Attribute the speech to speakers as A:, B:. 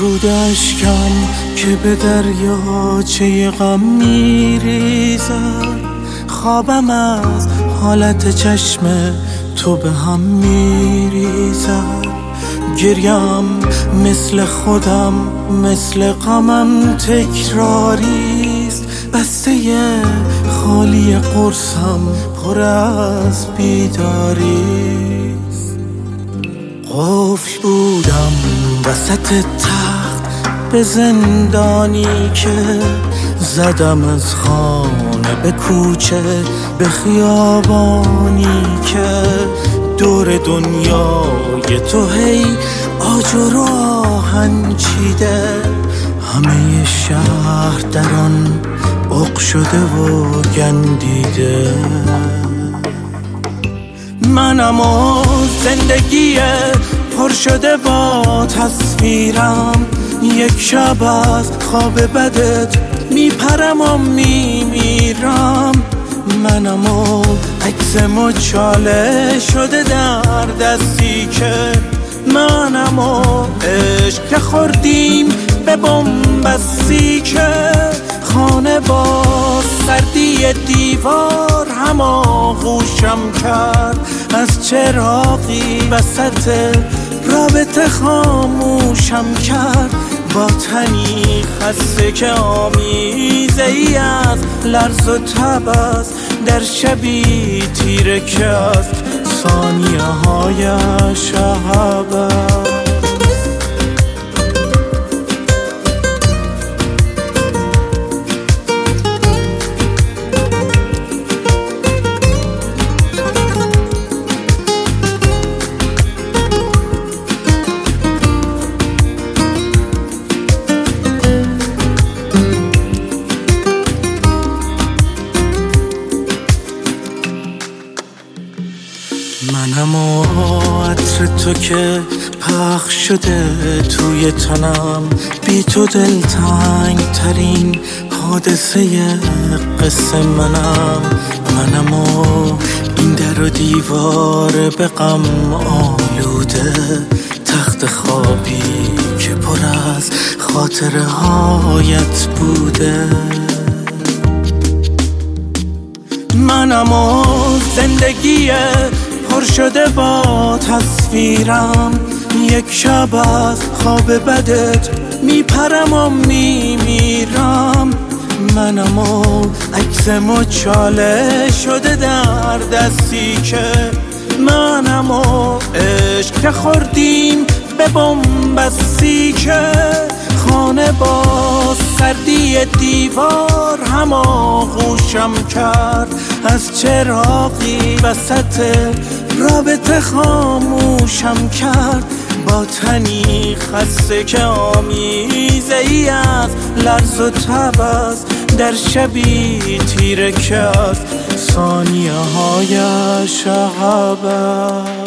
A: رود اشکم که به دریاچه غم میریزد، خوابم از حالت چشم تو به هم میریزد. گریم مثل خودم، مثل غمم تکراریست، بسته خالی قرصم پر از بیداریست. قفل بودم وسط تخت به زندانی که زدم، از خانه به کوچه به خیابانی که دور دنیای تو هی آجر و آهن چیده. همه شهر در آن عق شده و گندیده. منم و زندگی پر شده با تصویرم، یک شب از خواب بدت میپرم و میمیرم. منم و عکس مچاله شده در دستی که منم و عشق که خوردیم به بن‌بستی که خانه با سردی دیوار هماغوشم کرد. از چراغی وسط رابطه خاموشم کرد، با تنی خسته که آمیزه ای از لرز و تب است، در شبی تیره که از ثانیه های شب است. منم و عطر تو که پخش شده توی تنم، بی تو دلتنگ ترین حادثه قصه منم. منم و این در و دیوار به غم آلوده، تخت خوابی که پر از خاطره هایت بوده. منم و زندگی پر شده با تصویرم، یک شب از خواب بدت میپرم و میمیرم. منم و عکس مچاله شده در دستی که منم و عشق که خوردیم به بن‌بستی که خانه با سردی دیوار هماغوشم کرد. از چراغی وسط رابطه خاموشم کرد، با تنی خسته که آمیزه ای از لرز و تب است، در شبی تیره که از ثانیه های شب است.